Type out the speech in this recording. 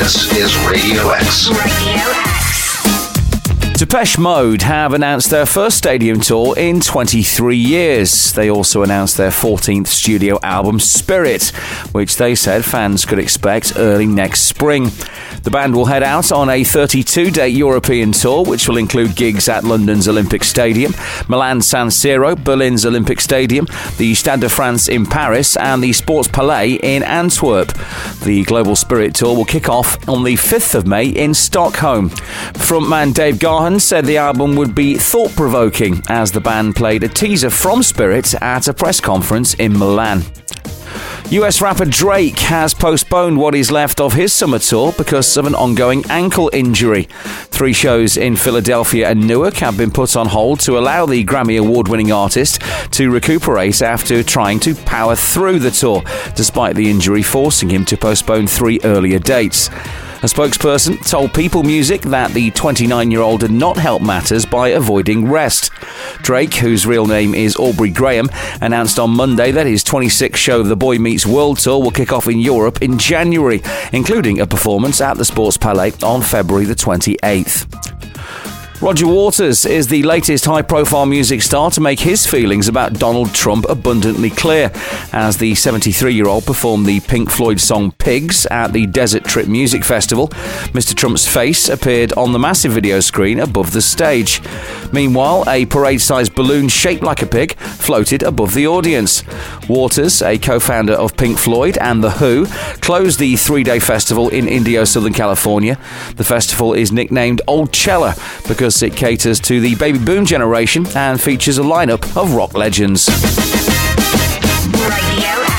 This is Radio X. Radio X. Depeche Mode have announced their first stadium tour in 23 years. They also announced their 14th studio album, Spirit, which they said fans could expect early next spring. The band will head out on a 32-day European tour, which will include gigs at London's Olympic Stadium, Milan's San Siro, Berlin's Olympic Stadium, the Stade de France in Paris, and the Sports Palais in Antwerp. The Global Spirit Tour will kick off on the 5th of May in Stockholm. Frontman Dave Gahan said the album would be thought-provoking as the band played a teaser from Spirit at a press conference in Milan. US rapper Drake has postponed what is left of his summer tour because of an ongoing ankle injury. 3 shows in Philadelphia and Newark have been put on hold to allow the Grammy Award-winning artist to recuperate after trying to power through the tour, despite the injury forcing him to postpone 3 earlier dates. A spokesperson told People Music that the 29-year-old did not help matters by avoiding rest. Drake, whose real name is Aubrey Graham, announced on Monday that his 26th show The Boy Meets World Tour will kick off in Europe in January, including a performance at the Sports Palais on February the 28th. Roger Waters is the latest high-profile music star to make his feelings about Donald Trump abundantly clear, as the 73-year-old performed the Pink Floyd song Pigs at the Desert Trip Music Festival. Mr. Trump's face appeared on the massive video screen above the stage. Meanwhile, a parade-sized balloon shaped like a pig floated above the audience. Waters, a co-founder of Pink Floyd and The Who, closed the 3-day festival in Indio, Southern California. The festival is nicknamed Old Chella because it caters to the baby boom generation and features a lineup of rock legends. Radio